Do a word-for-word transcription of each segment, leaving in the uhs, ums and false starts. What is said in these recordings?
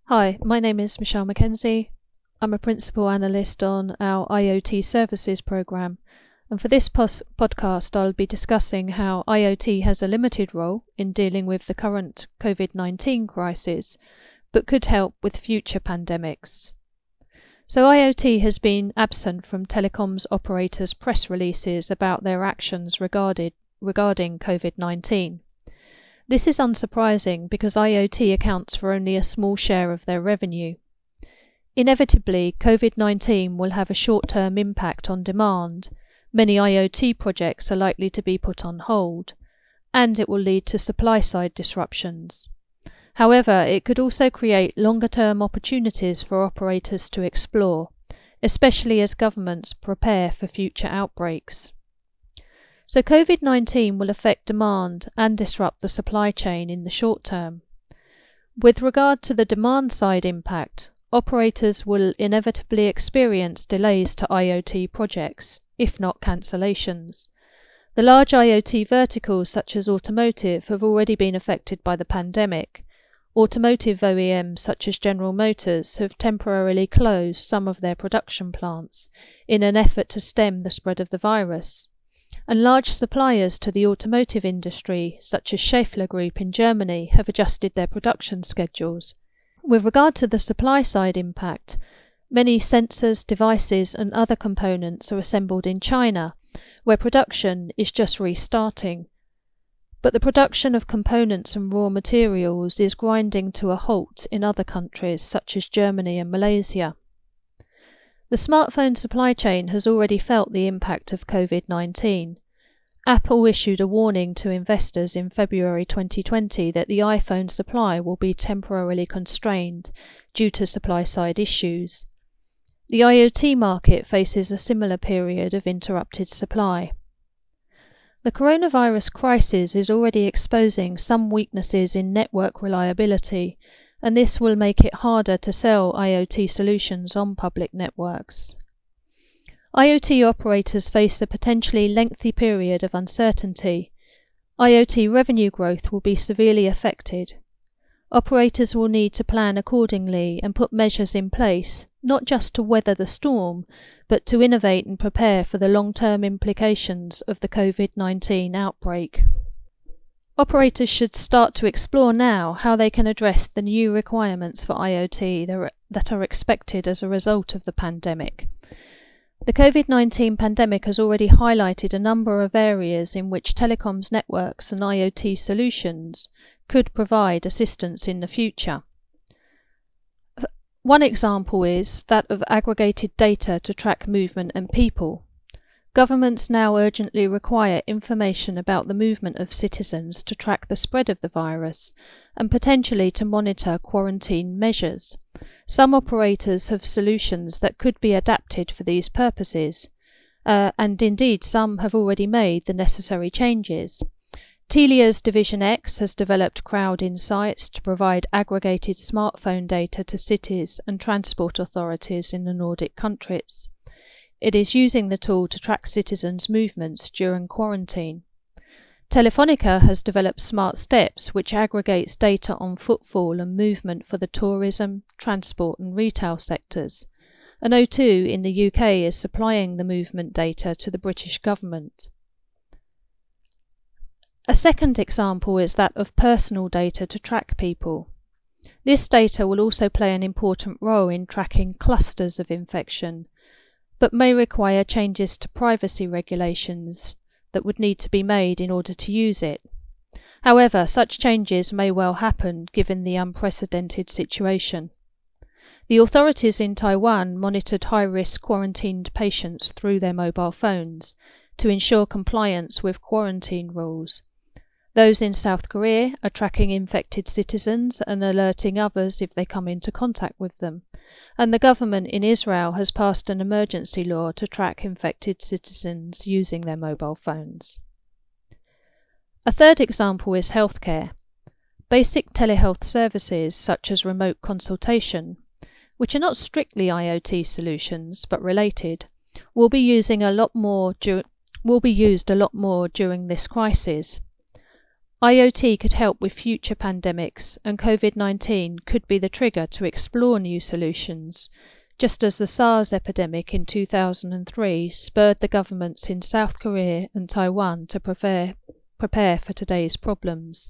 Hi, my name is Michelle Mackenzie. I'm a Principal Analyst on our IoT Services programme, and for this pos- podcast I'll be discussing how IoT has a limited role in dealing with the current COVID nineteen crisis, but could help with future pandemics. So IoT has been absent from telecoms operators' press releases about their actions regarded, regarding COVID nineteen. This is unsurprising because IoT accounts for only a small share of their revenue. Inevitably, COVID nineteen will have a short-term impact on demand. Many IoT projects are likely to be put on hold, and it will lead to supply-side disruptions. However, it could also create longer-term opportunities for operators to explore, especially as governments prepare for future outbreaks. So COVID nineteen will affect demand and disrupt the supply chain in the short term. With regard to the demand side impact, operators will inevitably experience delays to IoT projects, if not cancellations. The large IoT verticals such as automotive have already been affected by the pandemic. Automotive O E Ms such as General Motors have temporarily closed some of their production plants in an effort to stem the spread of the virus. And large suppliers to the automotive industry, such as Schaeffler Group in Germany, have adjusted their production schedules. With regard to the supply side impact, many sensors, devices and other components are assembled in China, where production is just restarting. But the production of components and raw materials is grinding to a halt in other countries, such as Germany and Malaysia. The smartphone supply chain has already felt the impact of COVID nineteen. Apple issued a warning to investors in February twenty twenty that the iPhone supply will be temporarily constrained due to supply-side issues. The IoT market faces a similar period of interrupted supply. The coronavirus crisis is already exposing some weaknesses in network reliability, and this will make it harder to sell IoT solutions on public networks. IoT operators face a potentially lengthy period of uncertainty. IoT revenue growth will be severely affected. Operators will need to plan accordingly and put measures in place, not just to weather the storm, but to innovate and prepare for the long-term implications of the COVID nineteen outbreak. Operators should start to explore now how they can address the new requirements for IoT that are expected as a result of the pandemic. The COVID nineteen pandemic has already highlighted a number of areas in which telecoms networks and IoT solutions could provide assistance in the future. One example is that of aggregated data to track movement and people. Governments now urgently require information about the movement of citizens to track the spread of the virus and potentially to monitor quarantine measures. Some operators have solutions that could be adapted for these purposes, uh, and indeed some have already made the necessary changes. Telia's Division X has developed Crowd Insights to provide aggregated smartphone data to cities and transport authorities in the Nordic countries. It is using the tool to track citizens' movements during quarantine. Telefonica has developed Smart Steps, which aggregates data on footfall and movement for the tourism, transport and retail sectors. And O two in the U K is supplying the movement data to the British government. A second example is that of personal data to track people. This data will also play an important role in tracking clusters of infection, but may require changes to privacy regulations that would need to be made in order to use it. However, such changes may well happen given the unprecedented situation. The authorities in Taiwan monitored high-risk quarantined patients through their mobile phones to ensure compliance with quarantine rules. Those in South Korea are tracking infected citizens and alerting others if they come into contact with them. And the government in Israel has passed an emergency law to track infected citizens using their mobile phones. A third example is healthcare. Basic telehealth services such as remote consultation, which are not strictly IoT solutions but related, will be using a lot more du- will be used a lot more during this crisis. IoT could help with future pandemics, and COVID nineteen could be the trigger to explore new solutions, just as the SARS epidemic in two thousand three spurred the governments in South Korea and Taiwan to prepare, prepare for today's problems.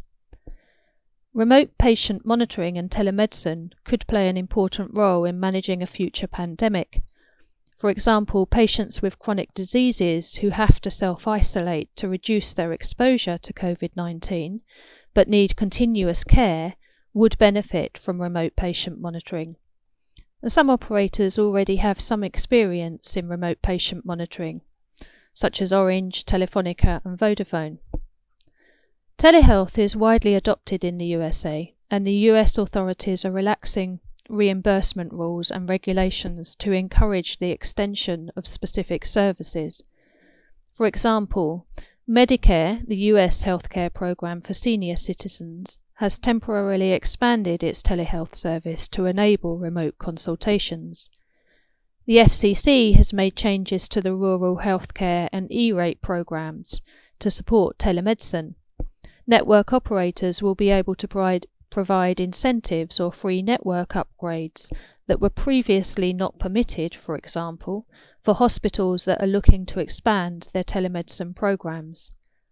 Remote patient monitoring and telemedicine could play an important role in managing a future pandemic. For example, patients with chronic diseases who have to self-isolate to reduce their exposure to COVID nineteen, but need continuous care, would benefit from remote patient monitoring. And some operators already have some experience in remote patient monitoring, such as Orange, Telefonica and Vodafone. Telehealth is widely adopted in the U S A, and the U S authorities are relaxing reimbursement rules and regulations to encourage the extension of specific services. For example, Medicare, the U S healthcare program for senior citizens, has temporarily expanded its telehealth service to enable remote consultations. The F C C has made changes to the rural healthcare and E-rate programs to support telemedicine. Network operators will be able to provide, provide incentives or free network upgrades that were previously not permitted, for example, for hospitals that are looking to expand their telemedicine programs.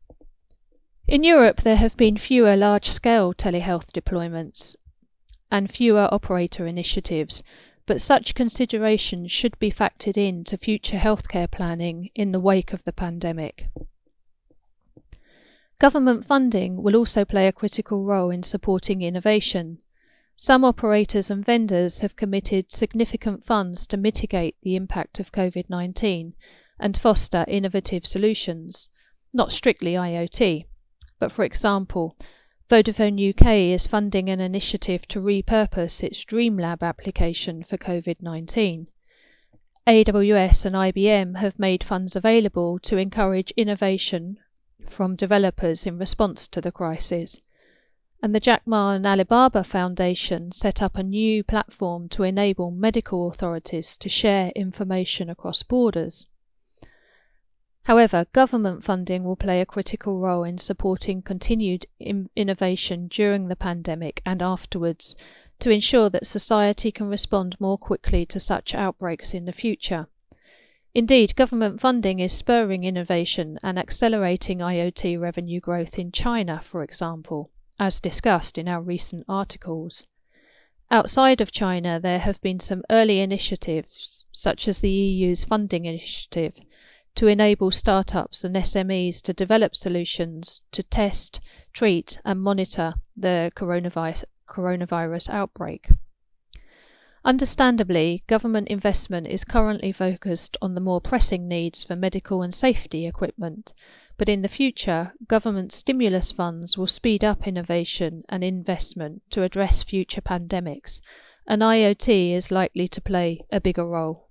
In Europe, there have been fewer large-scale telehealth deployments and fewer operator initiatives, but such considerations should be factored in to future healthcare planning in the wake of the pandemic. Government funding will also play a critical role in supporting innovation. Some operators and vendors have committed significant funds to mitigate the impact of COVID nineteen and foster innovative solutions, not strictly IoT. But for example, Vodafone U K is funding an initiative to repurpose its DreamLab application for COVID nineteen. A W S and I B M have made funds available to encourage innovation from developers in response to the crisis. And the Jack Ma and Alibaba Foundation set up a new platform to enable medical authorities to share information across borders. However, government funding will play a critical role in supporting continued in- innovation during the pandemic and afterwards to ensure that society can respond more quickly to such outbreaks in the future. Indeed, government funding is spurring innovation and accelerating IoT revenue growth in China, for example, as discussed in our recent articles. Outside of China, there have been some early initiatives, such as the E U's funding initiative, to enable startups and S M Es to develop solutions to test, treat and monitor the coronavirus, coronavirus outbreak. Understandably, government investment is currently focused on the more pressing needs for medical and safety equipment, but in the future, government stimulus funds will speed up innovation and investment to address future pandemics, and IoT is likely to play a bigger role.